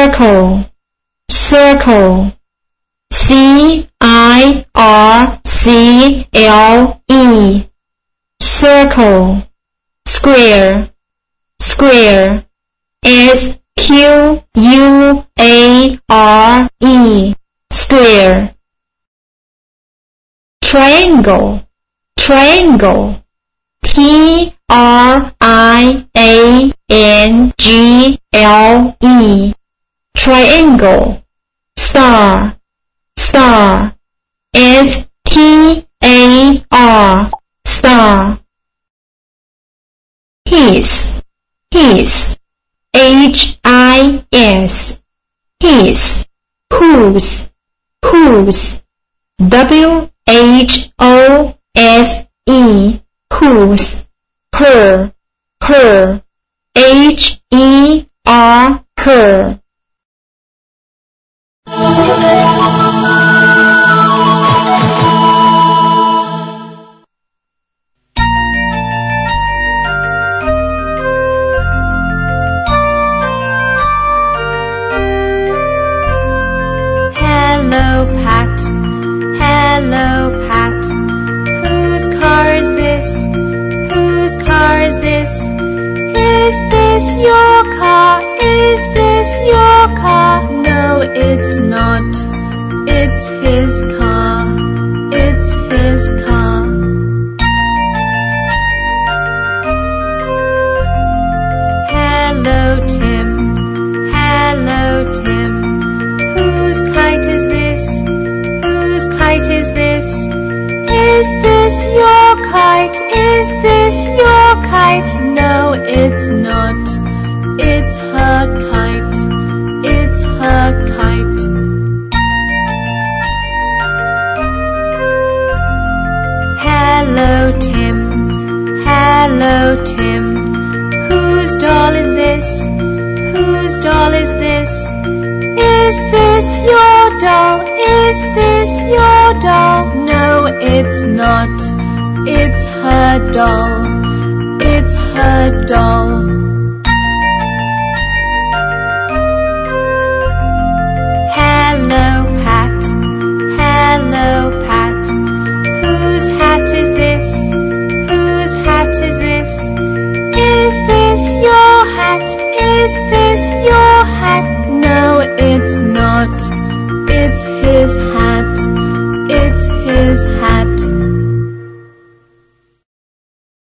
circle, circle, C-I-R-C-L-E, circle. Square, square, S-Q-U-A-R-E, square. Triangle, triangle, T-R-I-A-N-G-L-E, triangle. Star, star, S-T-A-R, star. His, his, H-I-S, his, whose, whose, W-H-O-S-E, whose, her, her, H-E-R, her. Hello, Pat. Hello, Pat. Whose car is this? Whose car is this? Is this your car? Is this your car? No, it's not. It's his car. It's his car. Hello, Tim. Hello, Tim. Whose kite is this? Whose kite is this? Is this your kite? Is this your kite? No, it's not. It's her kite. It's her kite. Hello, Tim. Hello, Tim. Whose doll is this? Whose doll is this? Is this your doll? Is this your doll? No, it's not. It's her doll. It's her doll. Hello, Pat. Hello,